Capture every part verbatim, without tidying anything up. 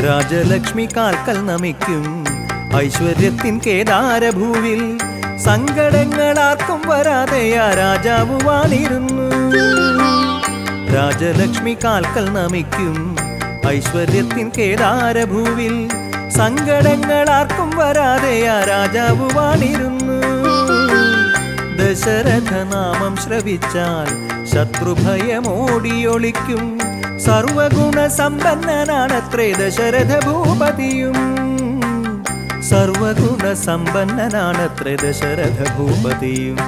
രാജലക്ഷ്മി കാൽക്കൽ നമിക്കും ഐശ്വര്യത്തിൻ കേദാരഭൂവിൽ സങ്കടങ്ങളാർക്കും വരാതെ ആ രാജാവ് വാണിരുന്നു. രാജലക്ഷ്മി കാൽക്കൽ നമിക്കും ഐശ്വര്യത്തിൻ കേദാരഭൂവിൽ സങ്കടങ്ങളാർക്കും വരാതെ ആ രാജാവ് വാണിരുന്നു. ദശരഥ നാമം ശ്രവിച്ചാൽ ശത്രുഭയമോടിയൊളിക്കും. സർവഗുണ സമ്പന്നനാണത്രേ ദശരഥ ഭൂപതിയും. സർവഗുണ സമ്പന്നനാണത്രേ ദശരഥ ഭൂപതിയും.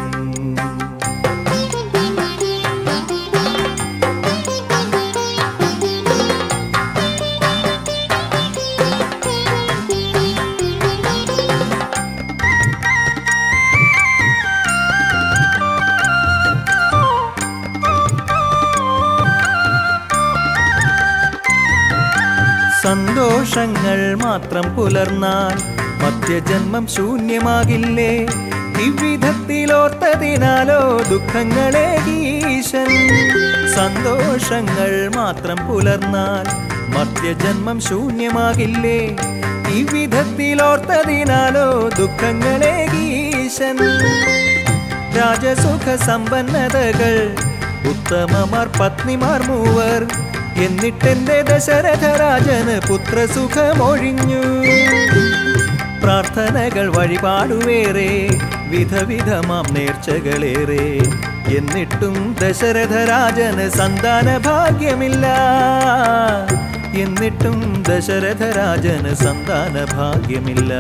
സന്തോഷങ്ങൾ മാത്രം പുലർന്നാൽ മധ്യജന്മം ശൂന്യമാകില്ലേ. ഇவ்விധത്തിലോർത്തതിനാലോ ദുഃഖങ്ങളെ ഈശൻ. സന്തോഷങ്ങൾ മാത്രം പുലർന്നാൽ മധ്യജന്മം ശൂന്യമാകില്ലേ. ഇவ்விധത്തിലോർത്തതിനാലോ ദുഃഖങ്ങളെ ഈശൻ. രാജസുഖ സമ്പന്നതകൾ ഉത്തമമാർ പത്നിമാർ മൂവർ. എന്നിട്ടെന്റെ ദശരഥ രാജന് പുത്രസുഖമൊഴിഞ്ഞു. പ്രാർത്ഥനകൾ വഴിപാടുവേറെ വിധവിധമാം നേർച്ചകളേറെ. എന്നിട്ടും ദശരഥ രാജന് സന്താന ഭാഗ്യമില്ല. എന്നിട്ടും ദശരഥ രാജന് സന്താന ഭാഗ്യമില്ല.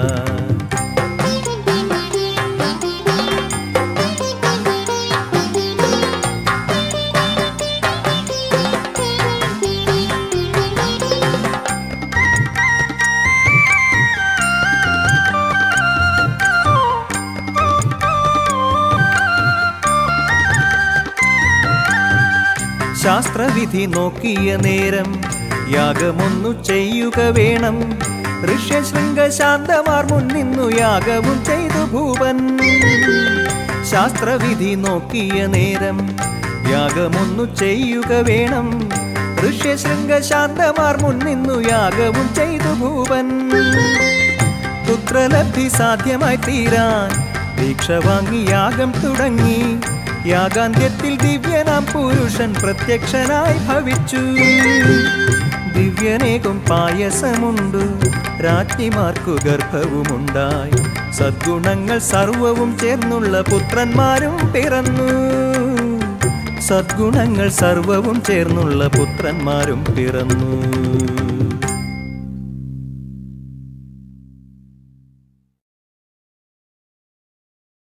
ശാസ്ത്രവിധി നോക്കിയ നേരം യാഗമൊന്നു ചെയ്യുക വേണം. ഋഷ്യശൃംഗശാന്തമാർ മുന്നിന്നു യാഗവും ചെയ്തു ഭൂപൻ. ശാസ്ത്രവിധി നോക്കിയ നേരം യാഗമൊന്നു ചെയ്യുക വേണം. ഋഷ്യശൃംഗശാന്തമാർ മുന്നിന്നു യാഗവും ചെയ്തു ഭൂപൻ. പുത്രലബ്ധി സാധ്യമായി തീരാൻ ദീക്ഷ വാങ്ങി യാഗം തുടങ്ങി. യാഗാന്ത്യത്തിൽ ദിവ്യനാം പുരുഷൻ പ്രത്യക്ഷനായി ഭവിച്ചു. ദിവ്യനേകും പായസമുണ്ടു, രാജ്ഞിമാർക്കു ഗർഭവുമുണ്ടായി. സദ്ഗുണങ്ങൾ സർവവും ചേർന്നുള്ള പുത്രന്മാരും പിറന്നു. സദ്ഗുണങ്ങൾ സർവവും ചേർന്നുള്ള പുത്രന്മാരും പിറന്നു.